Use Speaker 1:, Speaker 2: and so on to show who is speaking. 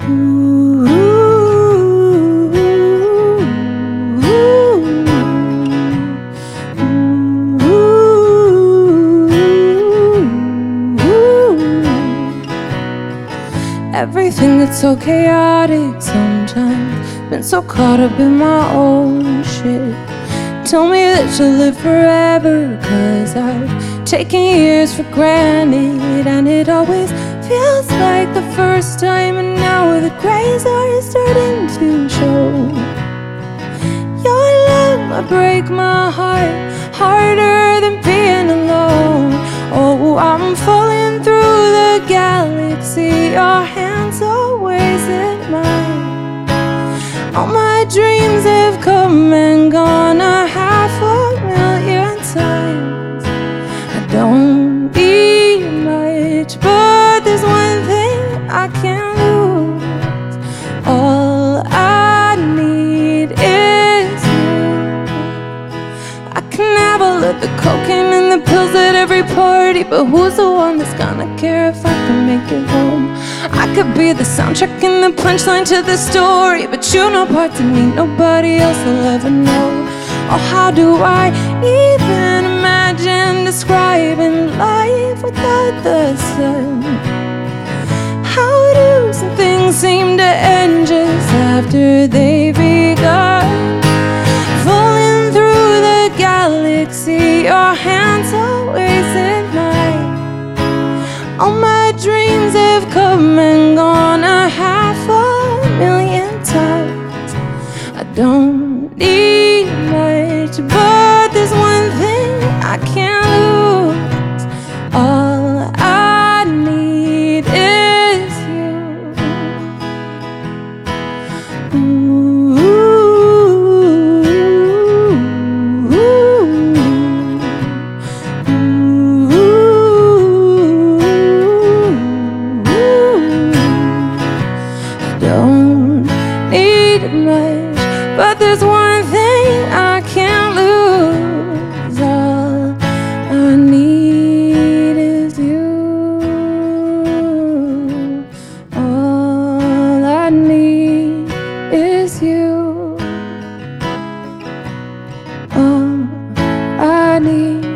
Speaker 1: Everything that's so chaotic sometimes. Been so caught up in my own shit. Tell me that you'll live forever, 'cause I've taken years for granted, and it always feels like the first time. And now the grays are starting to show. Your love might break my heart, harder than being alone. Oh, I'm falling through the galaxy, your hands always in mine. All my dreams have come and gone 500,000 times. I don't need much, but there's one thing I can't lose. All I need is you. I can have all of the cocaine and the pills at every party, but who's the one that's gonna care if I can make it home? I could be the soundtrack and the punchline to the story, but you know parts of me nobody else will ever know. Oh, how do I even imagine describing life without the sun? How do some things seem to end just after they've begun? Falling through the galaxy, your hands always in mine. All my dreams have come and gone 500,000 times. I don't need much, but there's one thing I can't lose. All I need is you. Ooh, don't need much, but there's one thing I can't lose. All I need is you. All I need is you. All I need